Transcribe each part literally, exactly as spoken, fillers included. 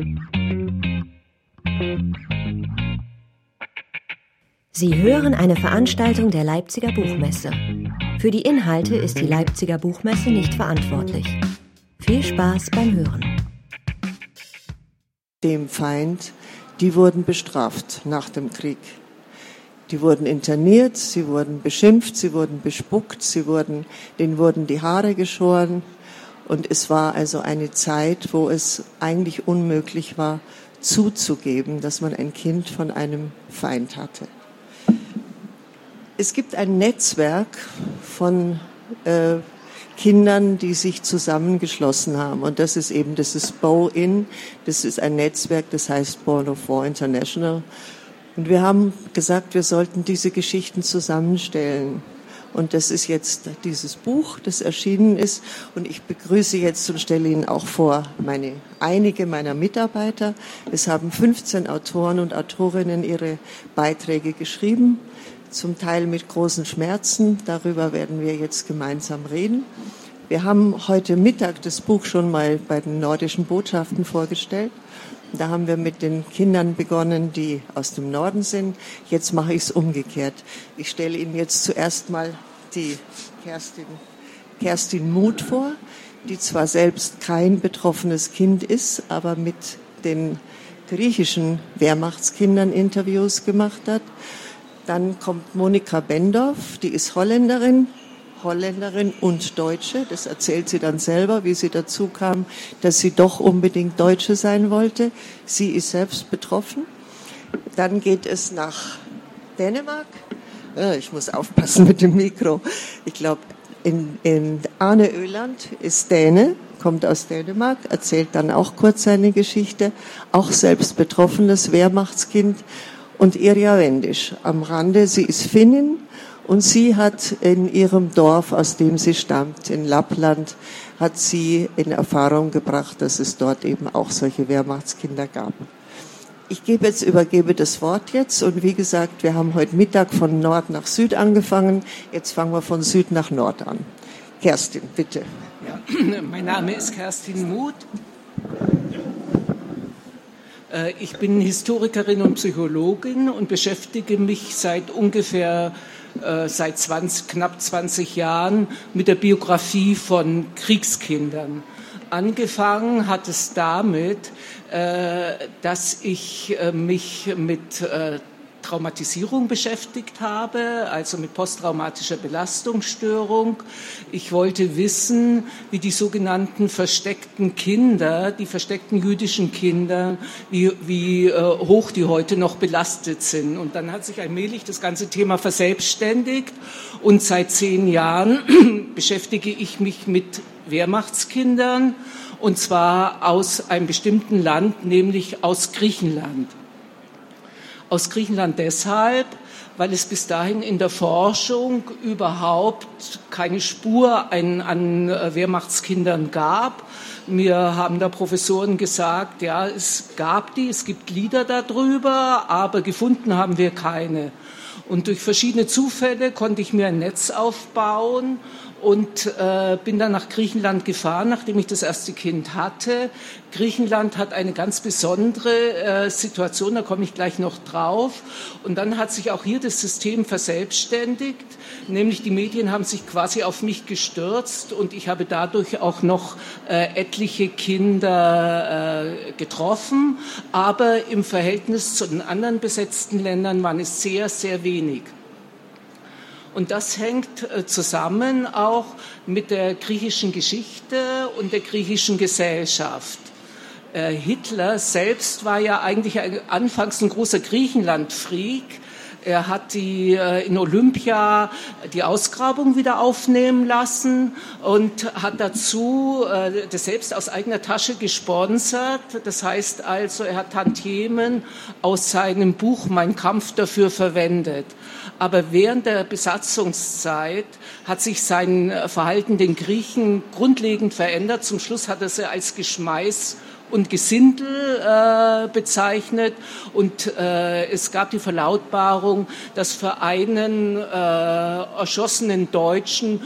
Sie hören eine Veranstaltung der Leipziger Buchmesse. Für die Inhalte ist die Leipziger Buchmesse nicht verantwortlich. Viel Spaß beim Hören. Dem Feind, die wurden bestraft nach dem Krieg. Die wurden interniert, sie wurden beschimpft, sie wurden bespuckt, sie wurden, denen wurden die Haare geschoren. Und es war also eine Zeit, wo es eigentlich unmöglich war, zuzugeben, dass man ein Kind von einem Feind hatte. Es gibt ein Netzwerk von äh, Kindern, die sich zusammengeschlossen haben. Und das ist eben, das ist Bow-In, das ist ein Netzwerk, das heißt Born of War International. Und wir haben gesagt, wir sollten diese Geschichten zusammenstellen. Und das ist jetzt dieses Buch, das erschienen ist. Und ich begrüße jetzt und stelle Ihnen auch vor, meine, einige meiner Mitarbeiter. Es haben fünfzehn Autoren und Autorinnen ihre Beiträge geschrieben, zum Teil mit großen Schmerzen. Darüber werden wir jetzt gemeinsam reden. Wir haben heute Mittag das Buch schon mal bei den nordischen Botschaften vorgestellt. Da haben wir mit den Kindern begonnen, die aus dem Norden sind. Jetzt mache ich es umgekehrt. Ich stelle Ihnen jetzt zuerst mal die Kerstin, Kerstin Muth vor, die zwar selbst kein betroffenes Kind ist, aber mit den griechischen Wehrmachtskindern Interviews gemacht hat. Dann kommt Monika Bendorf, die ist Holländerin, Holländerin und Deutsche. Das erzählt sie dann selber, wie sie dazu kam, dass sie doch unbedingt Deutsche sein wollte. Sie ist selbst betroffen. Dann geht es nach Dänemark. Ich muss aufpassen mit dem Mikro. Ich glaube, in, in Arne Öland ist Däne, kommt aus Dänemark, erzählt dann auch kurz seine Geschichte. Auch selbst betroffenes Wehrmachtskind. Und Irja Wendisch am Rande, sie ist Finnin und sie hat in ihrem Dorf, aus dem sie stammt, in Lappland, hat sie in Erfahrung gebracht, dass es dort eben auch solche Wehrmachtskinder gab. Ich gebe jetzt, übergebe das Wort jetzt und wie gesagt, wir haben heute Mittag von Nord nach Süd angefangen, jetzt fangen wir von Süd nach Nord an. Kerstin, bitte. Ja, mein Name ist Kerstin Muth. Ich bin Historikerin und Psychologin und beschäftige mich seit ungefähr äh, seit zwanzig, knapp zwanzig Jahren mit der Biografie von Kriegskindern. Angefangen hat es damit, äh, dass ich äh, mich mit äh, Traumatisierung beschäftigt habe, also mit posttraumatischer Belastungsstörung. Ich wollte wissen, wie die sogenannten versteckten Kinder, die versteckten jüdischen Kinder, wie, wie äh, hoch die heute noch belastet sind. Und dann hat sich allmählich das ganze Thema verselbstständigt und seit zehn Jahren beschäftige ich mich mit Wehrmachtskindern und zwar aus einem bestimmten Land, nämlich aus Griechenland. Aus Griechenland deshalb, weil es bis dahin in der Forschung überhaupt keine Spur an, an Wehrmachtskindern gab. Mir haben da Professoren gesagt, ja, es gab die, es gibt Lieder darüber, aber gefunden haben wir keine. Und durch verschiedene Zufälle konnte ich mir ein Netz aufbauen und äh, bin dann nach Griechenland gefahren, nachdem ich das erste Kind hatte. Griechenland hat eine ganz besondere äh, Situation, da komme ich gleich noch drauf. Und dann hat sich auch hier das System verselbstständigt, nämlich die Medien haben sich quasi auf mich gestürzt und ich habe dadurch auch noch äh, etliche Kinder äh, getroffen. Aber im Verhältnis zu den anderen besetzten Ländern waren es sehr, sehr wenig. Und das hängt zusammen auch mit der griechischen Geschichte und der griechischen Gesellschaft. Hitler selbst war ja eigentlich anfangs ein großer Griechenland-Freak. Er hat die, in Olympia die Ausgrabung wieder aufnehmen lassen und hat dazu das selbst aus eigener Tasche gesponsert. Das heißt also, er hat Tantiemen aus seinem Buch Mein Kampf dafür verwendet. Aber während der Besatzungszeit hat sich sein Verhalten den Griechen grundlegend verändert. Zum Schluss hat er sie als Geschmeiß und Gesindel äh, bezeichnet und äh, es gab die Verlautbarung, dass für einen äh, erschossenen Deutschen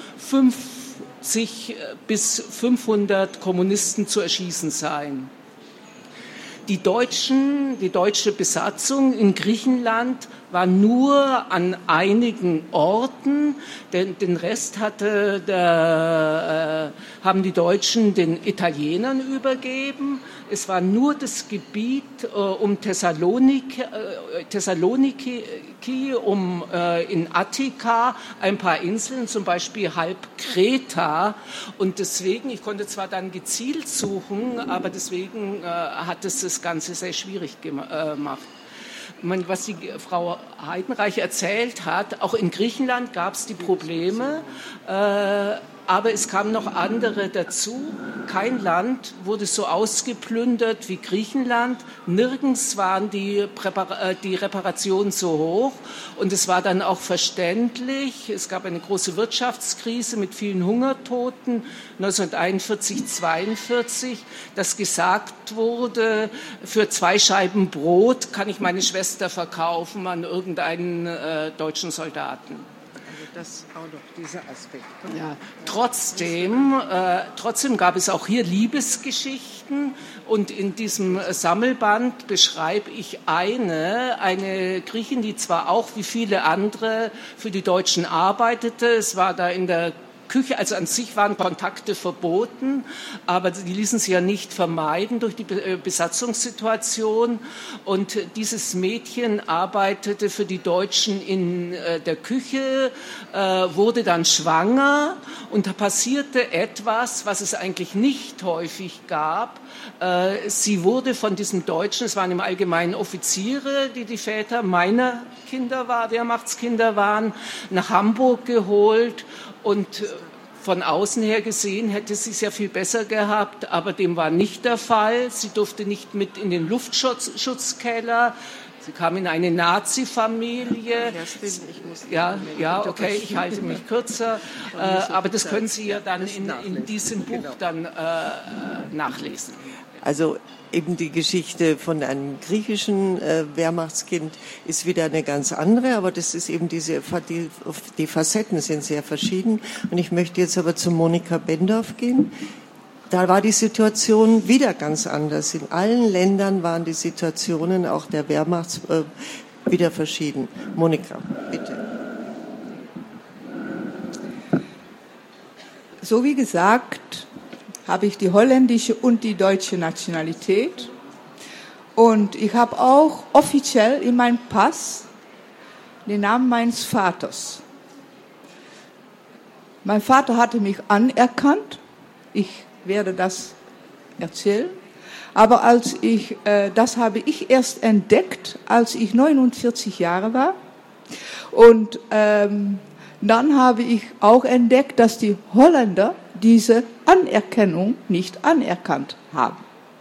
fünfzig bis fünfhundert Kommunisten zu erschießen seien. die Deutschen, die deutsche Besatzung in Griechenland war nur an einigen Orten, denn den Rest hatte der, äh, haben die Deutschen den Italienern übergeben. Es war nur das Gebiet äh, um Thessaloniki, äh, Thessaloniki um äh, in Attika, ein paar Inseln, zum Beispiel halb Kreta. Und deswegen, ich konnte zwar dann gezielt suchen, aber deswegen äh, hat es das Ganze sehr schwierig gemacht. Was die Frau Heidenreich erzählt hat, auch in Griechenland gab es die Probleme, äh, aber es kamen noch andere dazu. Kein Land wurde so ausgeplündert wie Griechenland. Nirgends waren die, Präpar- die Reparationen so hoch. Und es war dann auch verständlich. Es gab eine große Wirtschaftskrise mit vielen Hungertoten neunzehnhunderteinundvierzig, zweiundvierzig, dass gesagt wurde, für zwei Scheiben Brot kann ich meine Schwester verkaufen an irgendeinen äh, deutschen Soldaten. Das auch noch, dieser Aspekt. Ja, trotzdem, äh, trotzdem gab es auch hier Liebesgeschichten und in diesem Sammelband beschreibe ich eine, eine Griechin, die zwar auch wie viele andere für die Deutschen arbeitete, es war da in der Küche, also an sich waren Kontakte verboten, aber die ließen sie ja nicht vermeiden durch die Besatzungssituation. Und dieses Mädchen arbeitete für die Deutschen in der Küche, wurde dann schwanger und da passierte etwas, was es eigentlich nicht häufig gab. Sie wurde von diesen Deutschen, es waren im Allgemeinen Offiziere, die die Väter meiner Kinder war, Wehrmachtskinder waren, nach Hamburg geholt. Und von außen her gesehen hätte sie es ja viel besser gehabt, aber dem war nicht der Fall. Sie durfte nicht mit in den Luftschutzkeller. Sie kam in eine Nazi-Familie. Ja, ja, okay, ich halte mich kürzer. Äh, aber das können Sie ja dann in, in diesem Buch dann äh, nachlesen. Also eben die Geschichte von einem griechischen äh, Wehrmachtskind ist wieder eine ganz andere, aber das ist eben diese, die, die Facetten sind sehr verschieden. Und ich möchte jetzt aber zu Monika Bendorf gehen. Da war die Situation wieder ganz anders. In allen Ländern waren die Situationen auch der Wehrmachts äh, wieder verschieden. Monika, bitte. So wie gesagt, habe ich die holländische und die deutsche Nationalität. Und ich habe auch offiziell in meinem Pass den Namen meines Vaters. Mein Vater hatte mich anerkannt. Ich werde das erzählen. Aber als ich, äh, das habe ich erst entdeckt, als ich neunundvierzig Jahre war. Und ähm, dann habe ich auch entdeckt, dass die Holländer diese Anerkennung nicht anerkannt haben.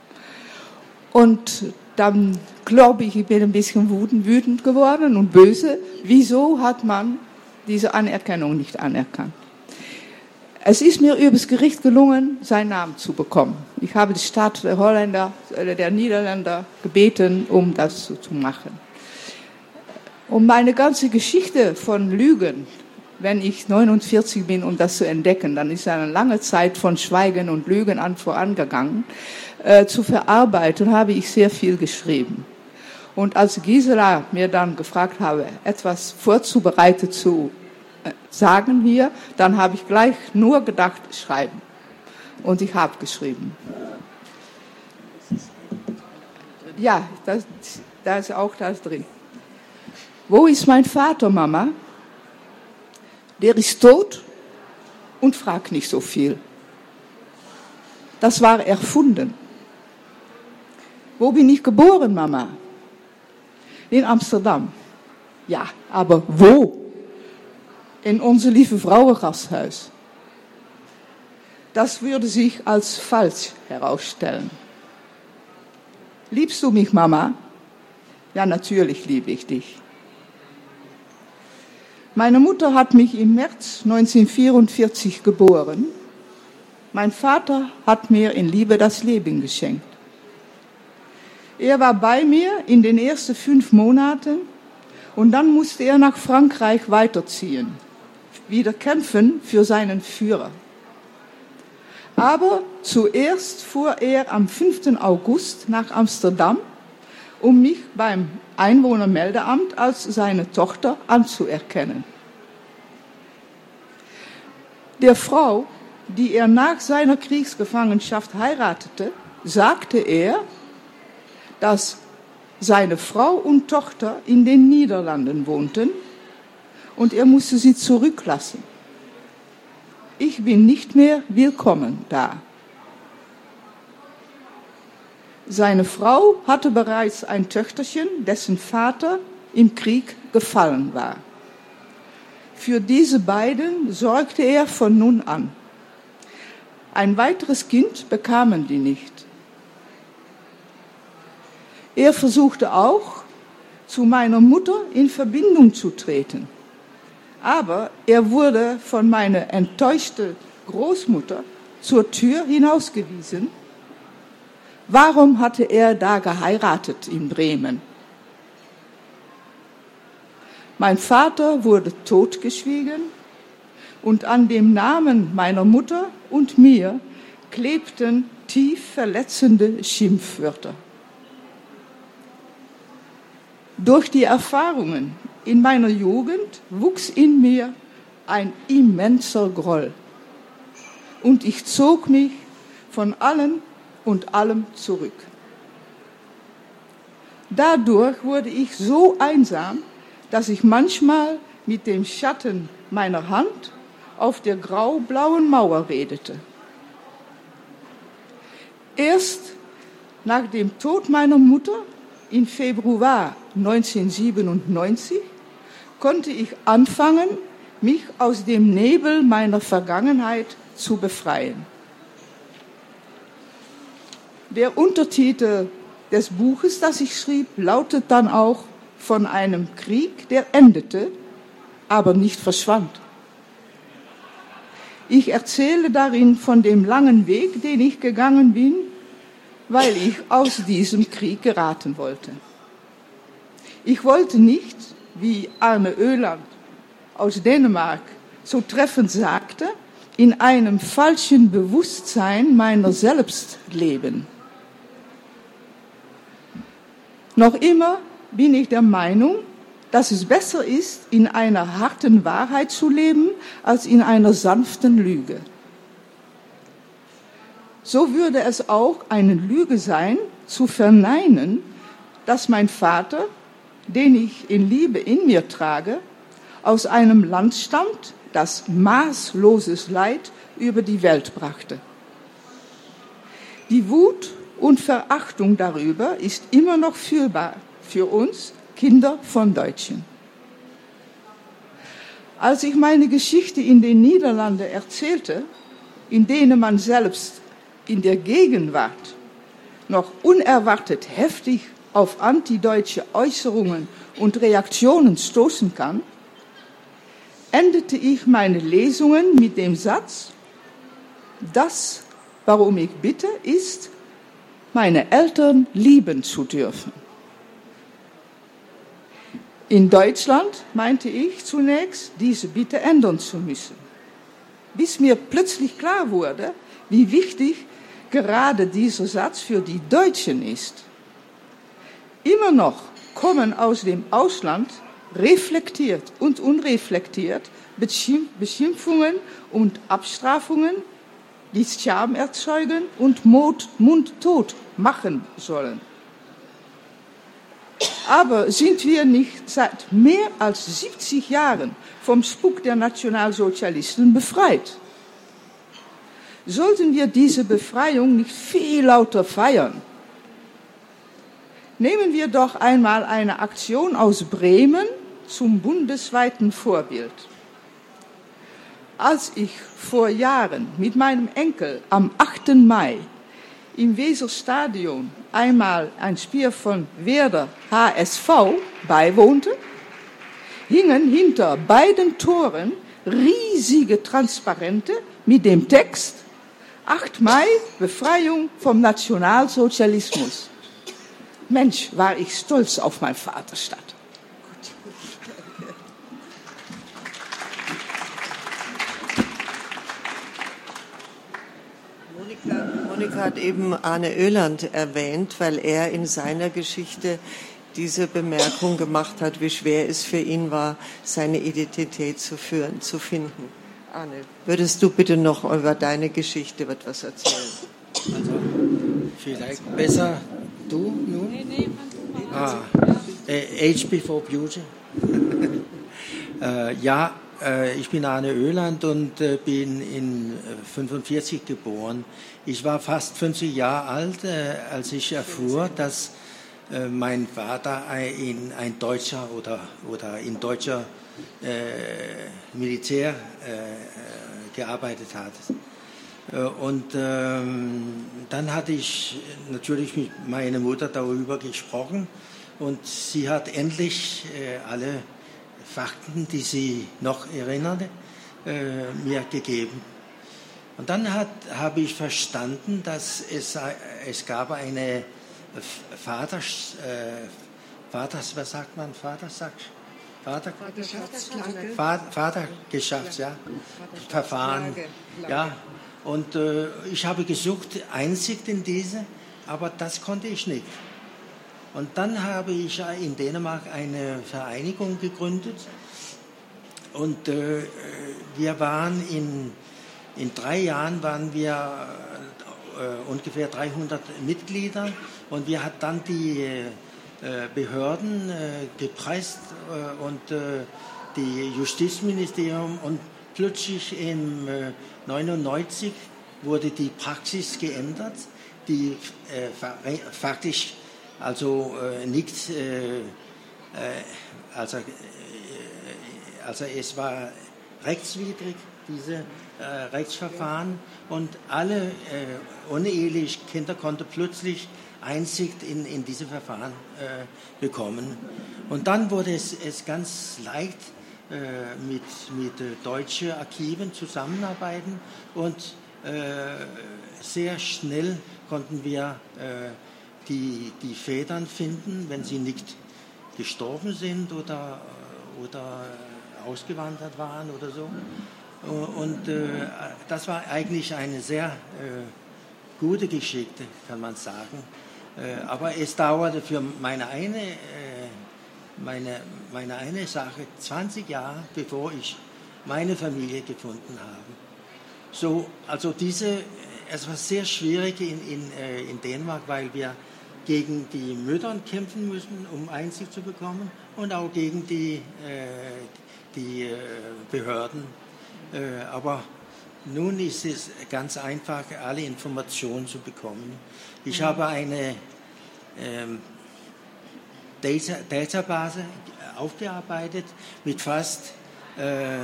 Und dann glaube ich, ich bin ein bisschen wütend geworden und böse. Wieso hat man diese Anerkennung nicht anerkannt? Es ist mir übers Gericht gelungen, seinen Namen zu bekommen. Ich habe die Staat der Holländer, der Niederländer gebeten, um das zu machen. Um meine ganze Geschichte von Lügen, wenn ich neunundvierzig bin, um das zu entdecken, dann ist eine lange Zeit von Schweigen und Lügen an vorangegangen, äh, zu verarbeiten, habe ich sehr viel geschrieben. Und als Gisela mir dann gefragt habe, etwas vorzubereitet zu äh, sagen hier, dann habe ich gleich nur gedacht, schreiben. Und ich habe geschrieben. Ja, das, da ist auch das drin. Wo ist mein Vater, Mama? Der ist tot und fragt nicht so viel. Das war erfunden. Wo bin ich geboren, Mama? In Amsterdam. Ja, aber wo? In unser Lieve Vrouwengasthuis. Das würde sich als falsch herausstellen. Liebst du mich, Mama? Ja, natürlich liebe ich dich. Meine Mutter hat mich im März neunzehnhundertvierundvierzig geboren. Mein Vater hat mir in Liebe das Leben geschenkt. Er war bei mir in den ersten fünf Monaten und dann musste er nach Frankreich weiterziehen, wieder kämpfen für seinen Führer. Aber zuerst fuhr er am fünften August nach Amsterdam, um mich beim Einwohnermeldeamt als seine Tochter anzuerkennen. Der Frau, die er nach seiner Kriegsgefangenschaft heiratete, sagte er, dass seine Frau und Tochter in den Niederlanden wohnten und er musste sie zurücklassen. Ich bin nicht mehr willkommen da. Seine Frau hatte bereits ein Töchterchen, dessen Vater im Krieg gefallen war. Für diese beiden sorgte er von nun an. Ein weiteres Kind bekamen die nicht. Er versuchte auch, zu meiner Mutter in Verbindung zu treten. Aber er wurde von meiner enttäuschten Großmutter zur Tür hinausgewiesen. Warum hatte er da geheiratet in Bremen? Mein Vater wurde totgeschwiegen und an dem Namen meiner Mutter und mir klebten tief verletzende Schimpfwörter. Durch die Erfahrungen in meiner Jugend wuchs in mir ein immenser Groll und ich zog mich von allen und allem zurück. Dadurch wurde ich so einsam, dass ich manchmal mit dem Schatten meiner Hand auf der grau-blauen Mauer redete. Erst nach dem Tod meiner Mutter im Februar neunzehnhundertsiebenundneunzig konnte ich anfangen, mich aus dem Nebel meiner Vergangenheit zu befreien. Der Untertitel des Buches, das ich schrieb, lautet dann auch von einem Krieg, der endete, aber nicht verschwand. Ich erzähle darin von dem langen Weg, den ich gegangen bin, weil ich aus diesem Krieg geraten wollte. Ich wollte nicht, wie Arne Öland aus Dänemark so treffend sagte, in einem falschen Bewusstsein meiner selbst leben. Noch immer bin ich der Meinung, dass es besser ist, in einer harten Wahrheit zu leben, als in einer sanften Lüge. So würde es auch eine Lüge sein, zu verneinen, dass mein Vater, den ich in Liebe in mir trage, aus einem Land stammt, das maßloses Leid über die Welt brachte. Die Wut und Verachtung darüber ist immer noch fühlbar für uns, Kinder von Deutschen. Als ich meine Geschichte in den Niederlanden erzählte, in denen man selbst in der Gegenwart noch unerwartet heftig auf antideutsche Äußerungen und Reaktionen stoßen kann, endete ich meine Lesungen mit dem Satz: Das, warum ich bitte, ist, meine Eltern lieben zu dürfen. In Deutschland meinte ich zunächst, diese Bitte ändern zu müssen, bis mir plötzlich klar wurde, wie wichtig gerade dieser Satz für die Deutschen ist. Immer noch kommen aus dem Ausland reflektiert und unreflektiert Beschimpfungen und Abstrafungen, die Scham erzeugen und mundtot machen sollen. Aber sind wir nicht seit mehr als siebzig Jahren vom Spuk der Nationalsozialisten befreit? Sollten wir diese Befreiung nicht viel lauter feiern? Nehmen wir doch einmal eine Aktion aus Bremen zum bundesweiten Vorbild. Als ich vor Jahren mit meinem Enkel am achten Mai im Weserstadion einmal ein Spiel von Werder H S V beiwohnte, hingen hinter beiden Toren riesige Transparente mit dem Text acht Mai, Befreiung vom Nationalsozialismus. Mensch, war ich stolz auf meine Vaterstadt. Monika hat eben Arne Öland erwähnt, weil er in seiner Geschichte diese Bemerkung gemacht hat, wie schwer es für ihn war, seine Identität zu führen, zu finden. Arne, würdest du bitte noch über deine Geschichte etwas erzählen? Also, vielleicht besser du nun? Nee, nee, ah, äh, Age Before Beauty. äh, ja, äh, ich bin Arne Öland und äh, bin in fünfundvierzig geboren. Ich war fast fünfzig Jahre alt, äh, als ich erfuhr, dass äh, mein Vater ein, ein Deutscher oder, oder in deutscher äh, Militär äh, gearbeitet hat. Und ähm, dann hatte ich natürlich mit meiner Mutter darüber gesprochen und sie hat endlich äh, alle Fakten, die sie noch erinnerte, äh, mir gegeben. Und dann habe ich verstanden, dass es, es gab eine Vaters, äh, Vaters, was sagt man, Vaterschaft? Vater, Vaterschaftsklage. Vaterschafts, ja, Verfahren, ja. Und äh, ich habe gesucht Einsicht in diese, aber das konnte ich nicht. Und dann habe ich in Dänemark eine Vereinigung gegründet und äh, wir waren in, in drei Jahren waren wir äh, ungefähr dreihundert Mitglieder und wir hatten dann die äh, Behörden äh, gepreist äh, und äh, die Justizministerium und plötzlich im äh, neunundneunzig wurde die Praxis geändert, die äh, faktisch also äh, nicht, äh, äh, also, äh, also es war rechtswidrig, diese äh, Rechtsverfahren und alle äh, uneheliche Kinder konnten plötzlich Einsicht in, in diese Verfahren äh, bekommen. Und dann wurde es, es ganz leicht, äh, mit, mit äh, deutschen Archiven zusammenarbeiten und äh, sehr schnell konnten wir äh, die, die Väter finden, wenn sie nicht gestorben sind oder, oder ausgewandert waren oder so. Und äh, das war eigentlich eine sehr äh, gute Geschichte, kann man sagen. Äh, aber es dauerte für meine eine, äh, meine, meine eine Sache zwanzig Jahre, bevor ich meine Familie gefunden habe. So, also diese, es war sehr schwierig in, in, äh, in Dänemark, weil wir gegen die Mütter kämpfen müssen, um Einsicht zu bekommen und auch gegen die, äh, die äh, Behörden. Äh, aber nun ist es ganz einfach, alle Informationen zu bekommen. Ich mhm. habe eine ähm, Data, Database aufgearbeitet mit fast äh,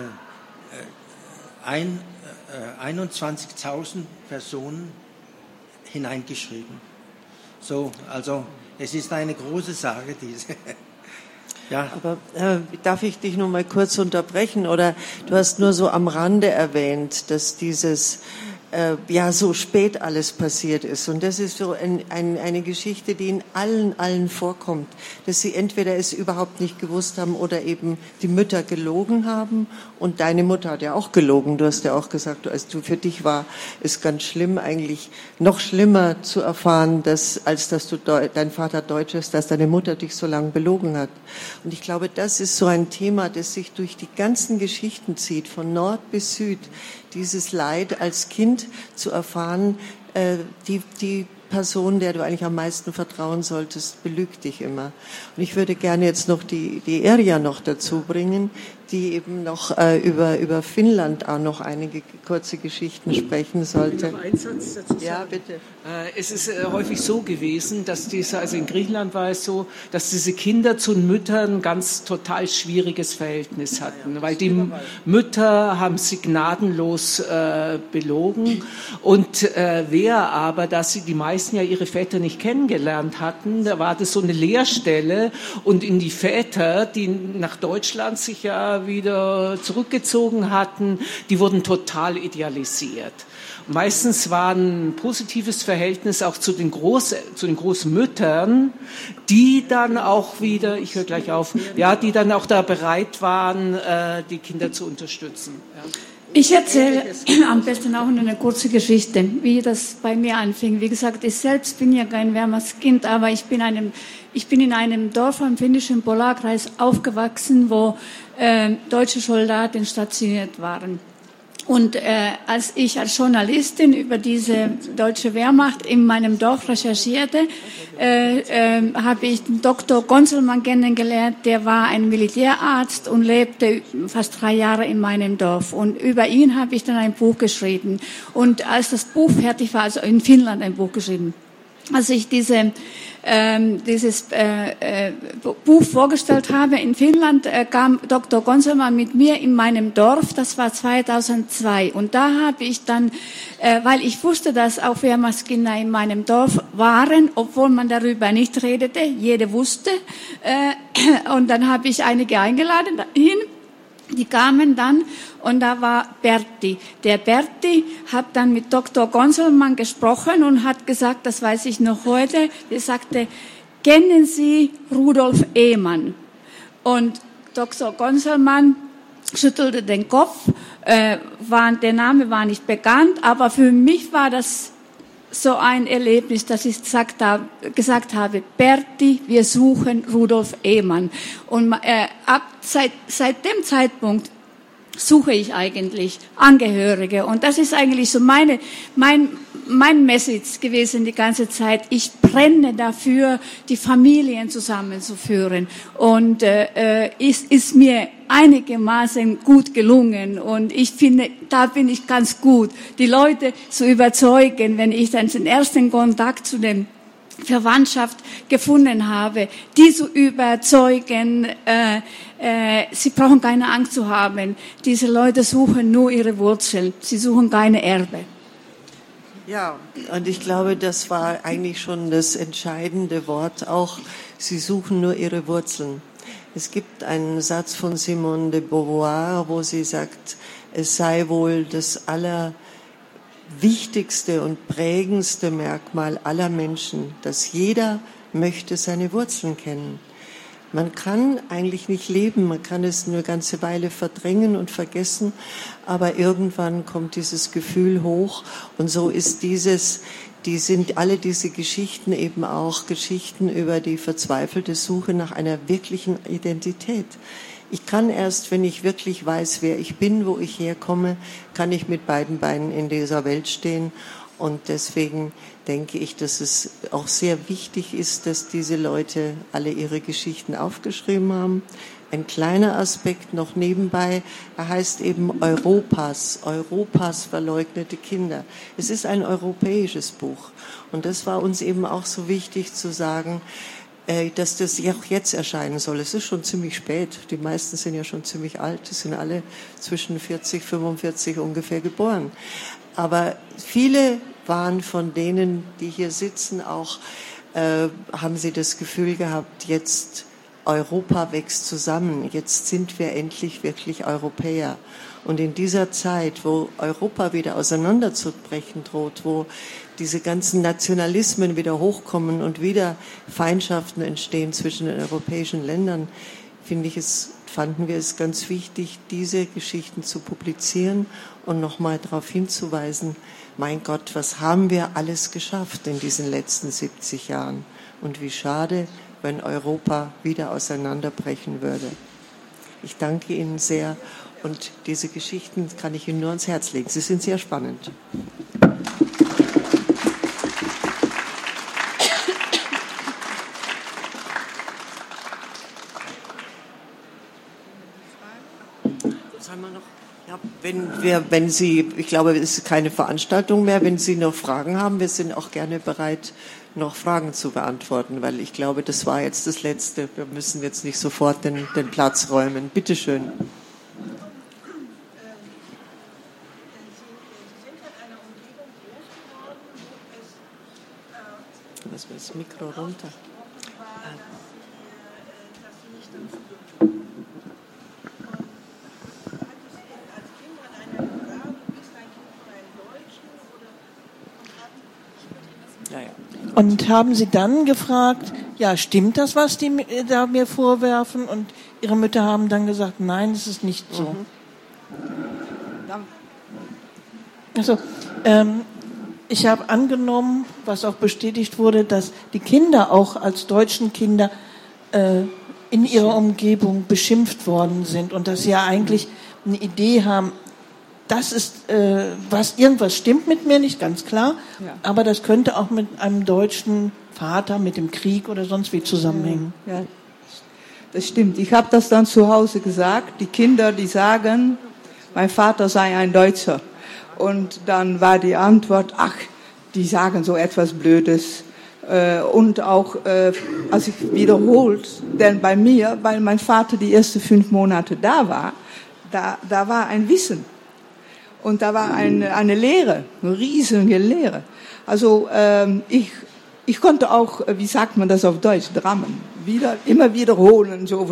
ein, äh, einundzwanzigtausend Personen hineingeschrieben. So, also es ist eine große Sache, diese. Ja. Aber äh, darf ich dich noch mal kurz unterbrechen? Oder du hast nur so am Rande erwähnt, dass dieses äh, ja so spät alles passiert ist. Und das ist so ein, ein, eine Geschichte, die in allen, allen vorkommt. Dass sie entweder es überhaupt nicht gewusst haben oder eben die Mütter gelogen haben. Und deine Mutter hat ja auch gelogen. Du hast ja auch gesagt, als du für dich war es ganz schlimm, eigentlich noch schlimmer zu erfahren, dass, als dass du dein Vater Deutsch ist, dass deine Mutter dich so lange belogen hat. Und ich glaube, das ist so ein Thema, das sich durch die ganzen Geschichten zieht, von Nord bis Süd. Dieses Leid als Kind zu erfahren, äh, die, die Person, der du eigentlich am meisten vertrauen solltest, belügt dich immer. Und ich würde gerne jetzt noch die, die Erja noch dazu bringen, die eben noch äh, über, über Finnland auch noch einige kurze Geschichten sprechen sollte. Noch einen Satz dazu sagen? Ja, bitte. Äh, es ist äh, häufig so gewesen, dass diese, also in Griechenland war es so, dass diese Kinder zu den Müttern ein ganz total schwieriges Verhältnis hatten, weil die Mütter haben sie gnadenlos äh, belogen und äh, wer aber, dass sie die meisten ja ihre Väter nicht kennengelernt hatten, da war das so eine Leerstelle und in die Väter, die nach Deutschland sich ja wieder zurückgezogen hatten, die wurden total idealisiert. Meistens war ein positives Verhältnis auch zu den, Groß, zu den Großmüttern, die dann auch wieder, ich höre gleich auf, ja, die dann auch da bereit waren, die Kinder zu unterstützen. Ja. Ich erzähle am besten auch nur eine kurze Geschichte, wie das bei mir anfing. Wie gesagt, ich selbst bin ja kein Wehrmachtskind, aber ich bin, einem, ich bin in einem Dorf am finnischen Polarkreis aufgewachsen, wo äh, deutsche Soldaten stationiert waren. Und äh, als ich als Journalistin über diese deutsche Wehrmacht in meinem Dorf recherchierte, äh, äh, habe ich den Doktor Gonselmann kennengelernt. Der war ein Militärarzt und lebte fast drei Jahre in meinem Dorf. Und über ihn habe ich dann ein Buch geschrieben. Und als das Buch fertig war, also in Finnland ein Buch geschrieben, als ich diese ähm, dieses äh, äh, Buch vorgestellt habe in Finnland, äh, kam Doktor Gonselmann mit mir in meinem Dorf. Das war zweitausendzwei. Und da habe ich dann, äh, weil ich wusste, dass auch Wehrmachtskinder in meinem Dorf waren, obwohl man darüber nicht redete, jede wusste. Äh, und dann habe ich einige eingeladen hin. Die kamen dann und da war Berti. Der Berti hat dann mit Doktor Gonselmann gesprochen und hat gesagt, das weiß ich noch heute, er sagte, kennen Sie Rudolf Ehmann? Und Doktor Gonselmann schüttelte den Kopf, äh, war, der Name war nicht bekannt, aber für mich war das so ein Erlebnis, dass ich gesagt habe, gesagt habe, Berti, wir suchen Rudolf Ehmann. Und äh, ab seit, seit dem Zeitpunkt suche ich eigentlich Angehörige. Und das ist eigentlich so meine, mein, mein Message gewesen die ganze Zeit. Ich brenne dafür, die Familien zusammenzuführen. Und äh, ist, ist mir einigermaßen gut gelungen. Und ich finde, da bin ich ganz gut, die Leute zu überzeugen, wenn ich dann den ersten Kontakt zu dem Verwandtschaft gefunden habe, die zu überzeugen, äh, äh, sie brauchen keine Angst zu haben. Diese Leute suchen nur ihre Wurzeln, sie suchen keine Erbe. Ja, und ich glaube, das war eigentlich schon das entscheidende Wort auch. Sie suchen nur ihre Wurzeln. Es gibt einen Satz von Simone de Beauvoir, wo sie sagt, es sei wohl das allerwichtigste und prägendste Merkmal aller Menschen, dass jeder möchte seine Wurzeln kennen. Man kann eigentlich nicht leben, man kann es nur eine ganze Weile verdrängen und vergessen, aber irgendwann kommt dieses Gefühl hoch und so ist dieses, die sind alle diese Geschichten eben auch Geschichten über die verzweifelte Suche nach einer wirklichen Identität. Ich kann erst, wenn ich wirklich weiß, wer ich bin, wo ich herkomme, kann ich mit beiden Beinen in dieser Welt stehen. Und deswegen denke ich, dass es auch sehr wichtig ist, dass diese Leute alle ihre Geschichten aufgeschrieben haben. Ein kleiner Aspekt noch nebenbei, er heißt eben Europas, Europas verleugnete Kinder. Es ist ein europäisches Buch. Und das war uns eben auch so wichtig zu sagen, dass das auch jetzt erscheinen soll. Es ist schon ziemlich spät. Die meisten sind ja schon ziemlich alt. Die sind alle zwischen vierzig, fünfundvierzig ungefähr geboren. Aber viele waren von denen, die hier sitzen, auch, äh, haben sie das Gefühl gehabt, jetzt Europa wächst zusammen. Jetzt sind wir endlich wirklich Europäer. Und in dieser Zeit, wo Europa wieder auseinanderzubrechen droht, wo diese ganzen Nationalismen wieder hochkommen und wieder Feindschaften entstehen zwischen den europäischen Ländern, finde ich es, fanden wir es ganz wichtig, diese Geschichten zu publizieren und nochmal darauf hinzuweisen, mein Gott, was haben wir alles geschafft in diesen letzten siebzig Jahren? Und wie schade, wenn Europa wieder auseinanderbrechen würde. Ich danke Ihnen sehr und diese Geschichten kann ich Ihnen nur ans Herz legen. Sie sind sehr spannend. Ja, wenn wir, wenn Sie, ich glaube, es ist keine Veranstaltung mehr, wenn Sie noch Fragen haben, wir sind auch gerne bereit, noch Fragen zu beantworten, weil ich glaube, das war jetzt das Letzte. Wir müssen jetzt nicht sofort den, den Platz räumen. Bitte schön. Lass mal das Mikro runter. Und haben Sie dann gefragt, ja, stimmt das, was die da mir vorwerfen? Und Ihre Mütter haben dann gesagt, nein, das ist nicht so. Dann Also, ähm, ich habe angenommen, was auch bestätigt wurde, dass die Kinder auch als deutschen Kinder äh, in ihrer Umgebung beschimpft worden sind und dass sie ja eigentlich eine Idee haben, das ist, äh, was, irgendwas stimmt mit mir nicht, ganz klar, ja. Aber das könnte auch mit einem deutschen Vater, mit dem Krieg oder sonst wie zusammenhängen. Ja, das stimmt. Ich habe das dann zu Hause gesagt. Die Kinder, die sagen, mein Vater sei ein Deutscher. Und dann war die Antwort, ach, die sagen so etwas Blödes. Äh, und auch, äh, als ich wiederholt, denn bei mir, weil mein Vater die ersten fünf Monate da war, da, da war ein Wissen. Und da war eine, eine Lehre, eine riesige Lehre. Also ähm, ich, ich konnte auch, wie sagt man das auf Deutsch, Drammen, wieder, immer wiederholen. So.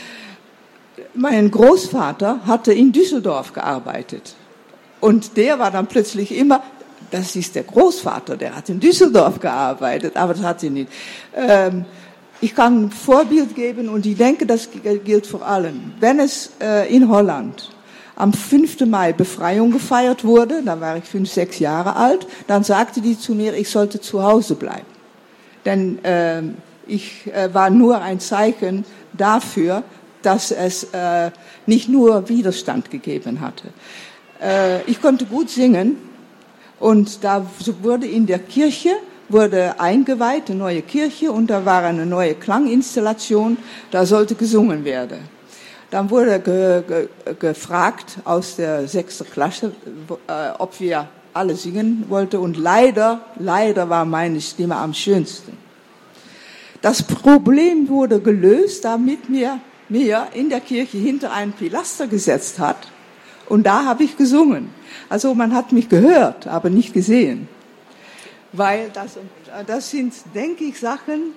Mein Großvater hatte in Düsseldorf gearbeitet. Und der war dann plötzlich immer, das ist der Großvater, der hat in Düsseldorf gearbeitet, aber das hat sie nicht. Ähm, ich kann ein Vorbild geben und ich denke, das gilt vor allem. Wenn es äh, in Holland am fünften Mai Befreiung gefeiert wurde, da war ich fünf, sechs Jahre alt, dann sagte die zu mir, ich sollte zu Hause bleiben. Denn äh, ich äh, war nur ein Zeichen dafür, dass es äh, nicht nur Widerstand gegeben hatte. Äh, ich konnte gut singen und da wurde in der Kirche wurde eingeweiht, eine neue Kirche, und da war eine neue Klanginstallation, da sollte gesungen werden. Dann wurde ge, ge, gefragt aus der sechsten Klasse, äh, ob wir alle singen wollten. Und leider, leider war meine Stimme am schönsten. Das Problem wurde gelöst, damit mir, mir in der Kirche hinter einen Pilaster gesetzt hat. Und da habe ich gesungen. Also man hat mich gehört, aber nicht gesehen. Weil das, das sind, denke ich, Sachen,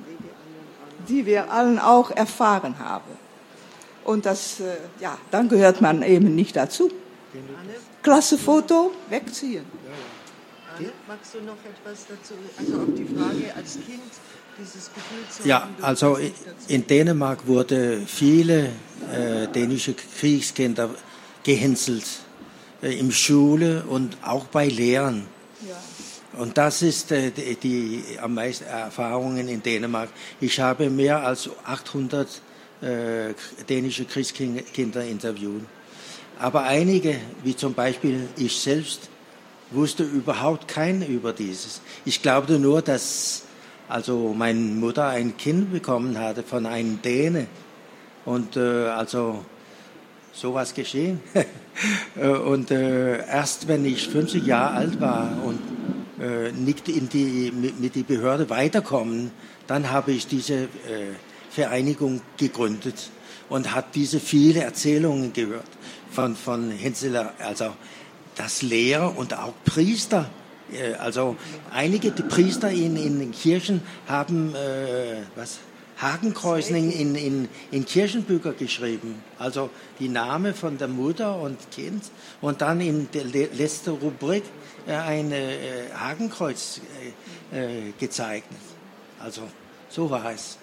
die wir allen auch erfahren haben. Und das, ja, dann gehört man eben nicht dazu. Klasse Foto, wegziehen. Anne, magst du noch etwas dazu? Also auf die Frage als Kind, dieses Gefühl zu haben. Ja, also in Dänemark wurde viele äh, dänische Kriegskinder gehänselt. Äh, in Schule und auch bei Lehrern. Ja. Und das ist äh, die, die am meisten Erfahrungen in Dänemark. Ich habe mehr als achthundert Äh, dänische Kriegskinder interviewen. Aber einige, wie zum Beispiel ich selbst, wusste überhaupt kein über dieses. Ich glaubte nur, dass also meine Mutter ein Kind bekommen hatte von einem Däne. Und äh, also sowas geschehen. Und äh, erst wenn ich fünfzig Jahre alt war und äh, nicht in die, mit, mit die Behörde weiterkommen, dann habe ich diese äh, Vereinigung gegründet und hat diese viele Erzählungen gehört von, von Hänseler, also das Lehrer und auch Priester. Also einige die Priester in, in den Kirchen haben äh, was, Hakenkreuzen in, in, in Kirchenbücher geschrieben. Also die Name von der Mutter und Kind und dann in der letzten Rubrik äh, ein äh, Hakenkreuz äh, äh, gezeichnet. Also so war es.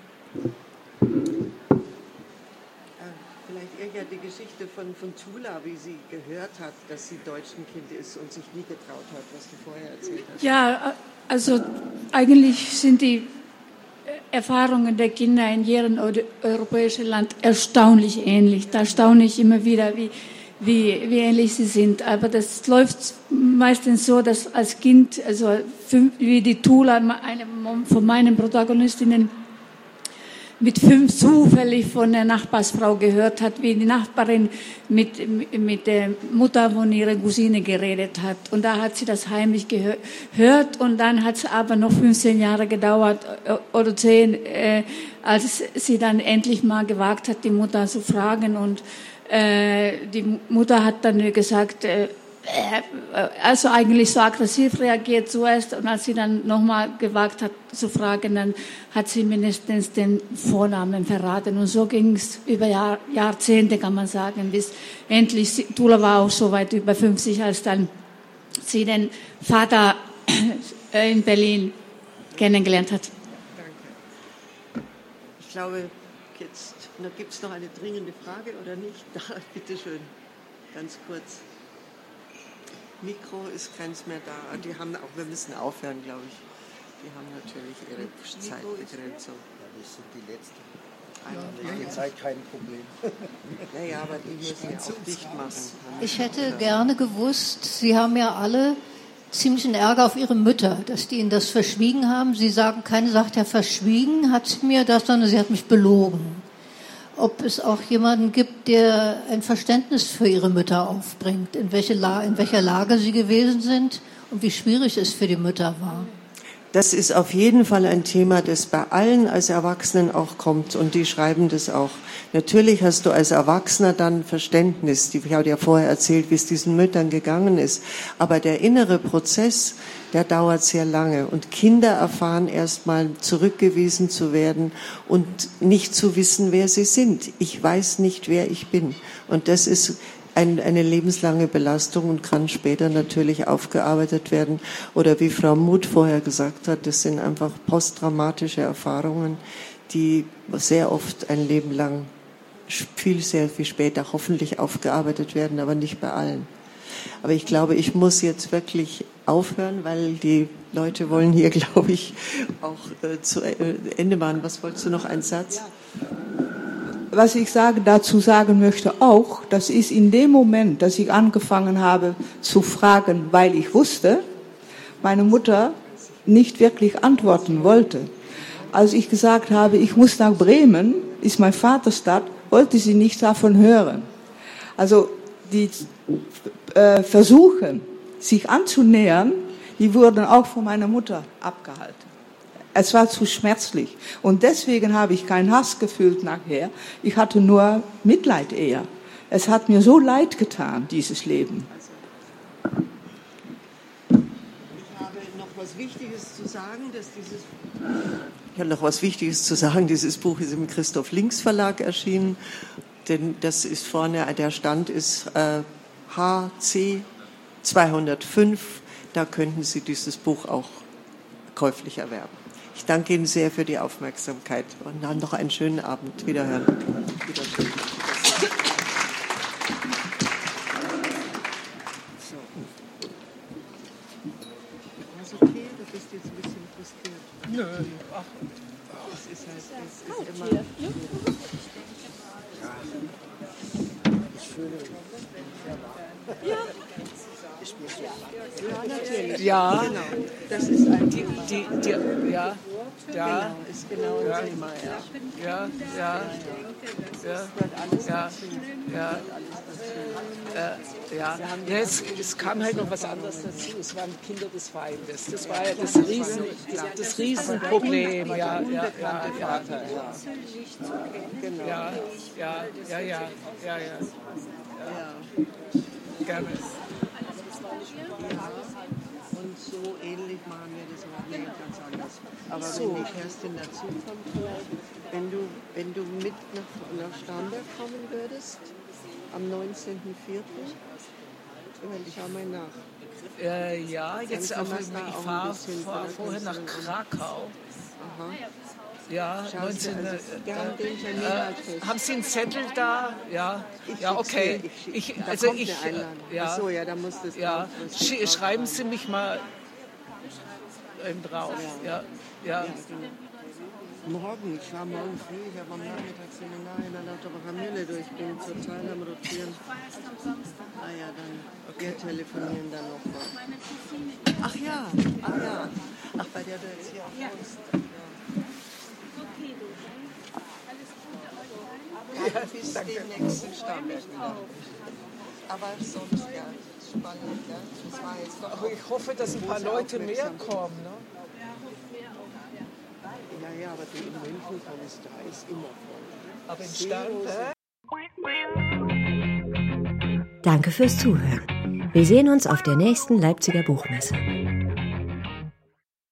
Vielleicht eher ja die Geschichte von, von Tula, wie sie gehört hat, dass sie Deutschenkind ist und sich nie getraut hat, was du vorher erzählt hast. Ja, also eigentlich sind die Erfahrungen der Kinder in jedem europäischen Land erstaunlich ähnlich. Da staune ich immer wieder, wie, wie, wie ähnlich sie sind. Aber das läuft meistens so, dass als Kind, also wie die Tula, eine von meinen Protagonistinnen, mit fünf zufällig von der Nachbarsfrau gehört hat, wie die Nachbarin mit, mit der Mutter von ihrer Cousine geredet hat. Und da hat sie das heimlich gehört und dann hat es aber noch fünfzehn Jahre gedauert oder zehn, äh, als sie dann endlich mal gewagt hat, die Mutter zu fragen. Und äh, die Mutter hat dann gesagt, äh, also eigentlich so aggressiv reagiert zuerst und als sie dann nochmal gewagt hat zu fragen, dann hat sie mindestens den Vornamen verraten und so ging es über Jahr, Jahrzehnte, kann man sagen, bis endlich, Tula war auch so weit über fünfzig, als dann sie den Vater in Berlin kennengelernt hat. Danke. Ich glaube, jetzt gibt es noch eine dringende Frage oder nicht? Da, bitte schön, ganz kurz. Mikro ist keins mehr da. Die haben auch, wir müssen aufhören, glaube ich. Die haben natürlich ihre Zeitbegrenzung. Ja, wir sind die Letzten. Die Zeit kein Problem. Naja, aber die müssen ja auch dicht machen. Ich hätte gerne gewusst, Sie haben ja alle ziemlichen Ärger auf Ihre Mütter, dass die Ihnen das verschwiegen haben. Sie sagen, keine sagt ja verschwiegen, hat sie mir das, sondern sie hat mich belogen. Ob es auch jemanden gibt, der ein Verständnis für Ihre Mütter aufbringt, in, welche La- in welcher Lage sie gewesen sind und wie schwierig es für die Mütter war. Das ist auf jeden Fall ein Thema, das bei allen als Erwachsenen auch kommt und die schreiben das auch. Natürlich hast du als Erwachsener dann Verständnis. Ich habe dir ja vorher erzählt, wie es diesen Müttern gegangen ist. Aber der innere Prozess, der dauert sehr lange. Und Kinder erfahren erstmal zurückgewiesen zu werden und nicht zu wissen, wer sie sind. Ich weiß nicht, wer ich bin. Und das ist ein, eine lebenslange Belastung und kann später natürlich aufgearbeitet werden. Oder wie Frau Muth vorher gesagt hat, das sind einfach posttraumatische Erfahrungen, die sehr oft ein Leben lang viel, sehr viel später hoffentlich aufgearbeitet werden, aber nicht bei allen. Aber ich glaube, ich muss jetzt wirklich aufhören, weil die Leute wollen hier, glaube ich, auch äh, zu Ende machen. Was wolltest du noch, einen Satz? Was ich sage, dazu sagen möchte auch, das ist in dem Moment, dass ich angefangen habe zu fragen, weil ich wusste, meine Mutter nicht wirklich antworten wollte. Als ich gesagt habe, ich muss nach Bremen, ist mein Vaterstadt, wollte sie nichts davon hören. Also die äh, Versuche, sich anzunähern, die wurden auch von meiner Mutter abgehalten. Es war zu schmerzlich. Und deswegen habe ich keinen Hass gefühlt nachher. Ich hatte nur Mitleid eher. Es hat mir so leid getan, dieses Leben. Ich habe noch was Wichtiges zu sagen, dass dieses Ich habe noch was Wichtiges zu sagen. Dieses Buch ist im Christoph Links Verlag erschienen. Denn das ist vorne, der Stand ist äh, H C zweihundertfünf. Da könnten Sie dieses Buch auch käuflich erwerben. Ich danke Ihnen sehr für die Aufmerksamkeit und dann noch einen schönen Abend. Wiederhören. Wiedersehen. So. War's okay? Du bist jetzt ein bisschen frustriert. Nö, ach. Das ist halt, das ist immer... Ja. Ja, natürlich. Ja. Genau. Das ist ein die, die, die, ja, ja, genau, ist genau ein ja. Thema, ja. Ja, ja, ja, ja, ja, äh, ja. ja es, es kam halt noch was anderes dazu. Es waren Kinder des Feindes. Das war ja das, Riesen, das, das Riesenproblem. Ja, ja, ja, ja, ja. Genau. Ja, ja, ja, ja, ja, ja. Gerne. Und so ähnlich machen wir das auch nicht ganz anders. Aber so. Wenn die Kerstin dazukommt, wenn du, wenn du mit nach, nach Starnberg kommen würdest, am neunzehnten vierten schau mal nach. Äh, ja, jetzt auf, ich fahre fahr vorher nach Krakau. Aha. Ja, neunzehn. Also, wir haben den Termin äh, halt fest. Haben Sie einen Zettel da? Ja, ich ja, okay. Ich, ich, da also kommt ich, eine Einladung. ja, Ach so, ja, da muss das ja. drauf, Sch schreiben Sie mich mal eben drauf. Ja, ja. ja. Morgen, ich war morgen früh, ich habe am Nachmittag Seminar in der Lauterbach Mühle durch, ich bin total am Rotieren. Ah ja, dann okay. Wir telefonieren dann nochmal. Ach ja, ach ja. Ach, bei der du jetzt hier auch wohnst. Ja. Okay, du. Alles Gute. Ja, bis demnächst in Starnberg wieder. Aber sonst, ja, spannend, ja. Das war jetzt doch. Aber ich hoffe, dass ein paar Leute mehr kommen, ne? Ja, ja, aber die in München kommst, da ist immer voll. Aber in Starnberg? Danke fürs Zuhören. Wir sehen uns auf der nächsten Leipziger Buchmesse.